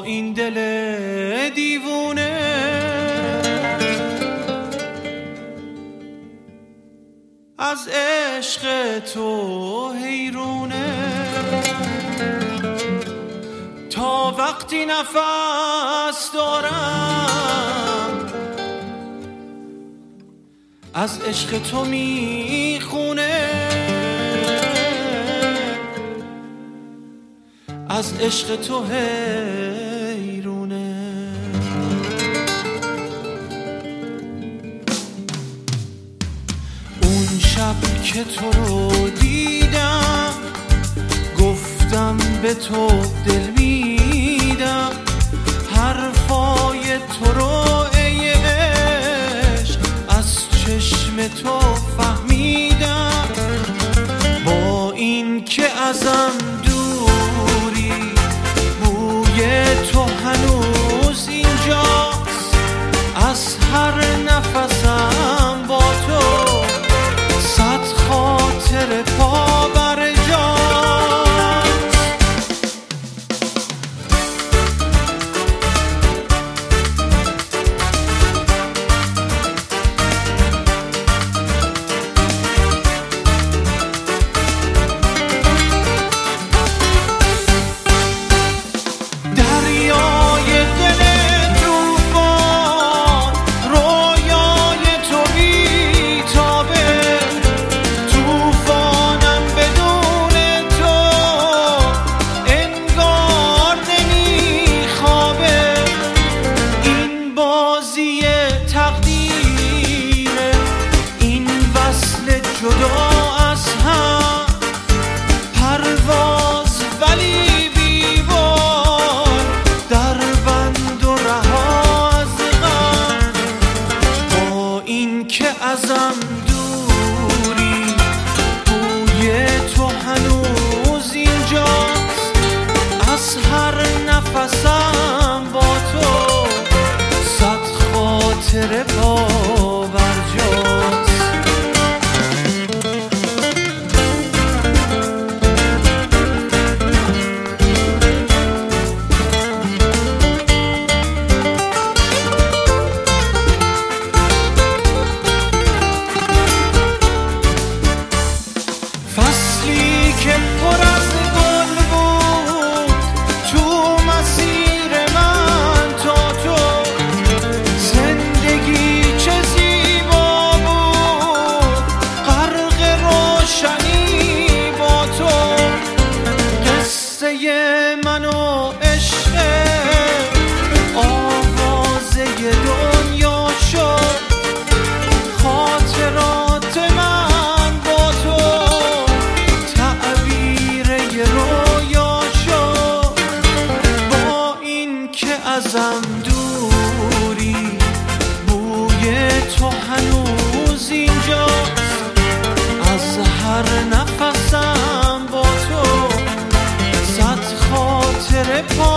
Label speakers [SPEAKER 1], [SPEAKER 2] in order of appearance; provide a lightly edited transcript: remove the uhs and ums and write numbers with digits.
[SPEAKER 1] این دل دیوونه از عشق تو حیرونه، تا وقتی نفس دارم از عشق تو میخونه، از عشق تو حیرونه. اون شب که تو رو دیدم گفتم به تو دل میدم، حرفای تو رو ای عشق از چشم تو فهمیدم. با این که ازم دوری بوی تو هنوز اینجاست، از هر نفسم با تو صد خاطر پا بر جاست. دریای دل طوفان رویای تو بی‌تابه، طوفانم بدون تو انگار نمیخوابه. این بازی تقدیره، این وصل جدا از هم، پرواز ولی بی‌بار، در بند و رها از غم. با این که ازم دوری بوی تو هنوز اینجاست، از هر نفسم با تو صد خاطر پا بر جاست. فصلی که پر از گل بود تو مسیر من تا تو، زندگی چه زیبا بود غرق روشنی با تو. قصه من و عشق آوازه دنیا شد، خاطرات من با تو تعبیره رویا شد. با این که ازم دوری بوی تو هنوز اینجاست، از هر نفسم با تو صد خاطر پا